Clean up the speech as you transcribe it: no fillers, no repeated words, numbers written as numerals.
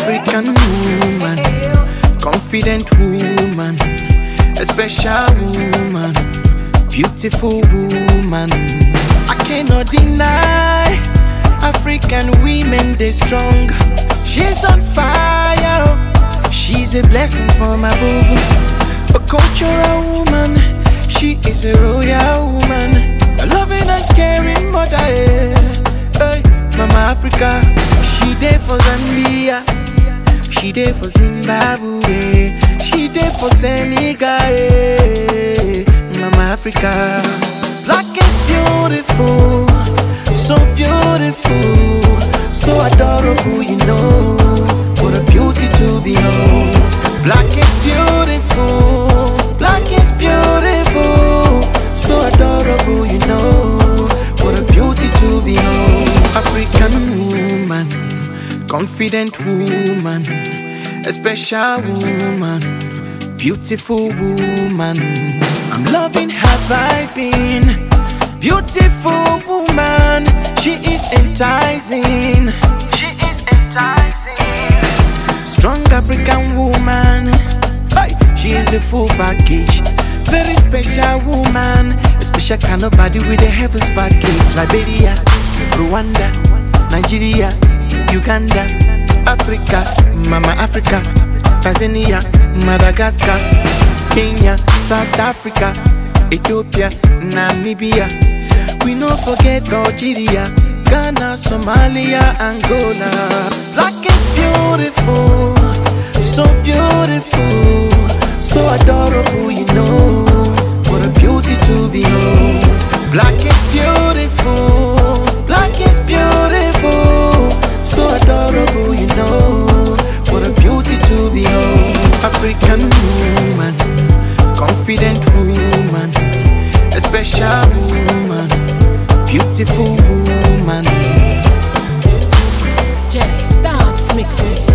African woman, confident woman, a special woman, beautiful woman. I cannot deny African women, they strong. She's on fire, she's a blessing from above. A cultural woman, she is a royal woman, a loving and caring mother. Hey, Mama Africa, she there for Zambia, she there for Zimbabwe, she there for Senegal. Mama Africa, black is beautiful, so beautiful, so adorable, you know. What a beauty to behold. Black is beautiful, black is beautiful, so adorable, you know. What a beauty to behold. African woman, confident woman, a special woman, beautiful woman. I'm loving her vibing. Beautiful woman, she is enticing. She is enticing. Strong African woman, hey, she is the full package. Very special woman, a special kind of body with a heavens package. Liberia, Rwanda, Nigeria, Uganda, Africa, Mama Africa, Tanzania, Madagascar, Kenya, South Africa, Ethiopia, Namibia. We no forget Algeria, Ghana, Somalia, Angola. Black is beautiful, so beautiful, so adorable, you know. What a beauty to behold. Black is beautiful, black is beautiful, so adorable, you know. What a beauty to behold. African woman, confident woman, a special woman, beautiful woman. Jay starts mixing.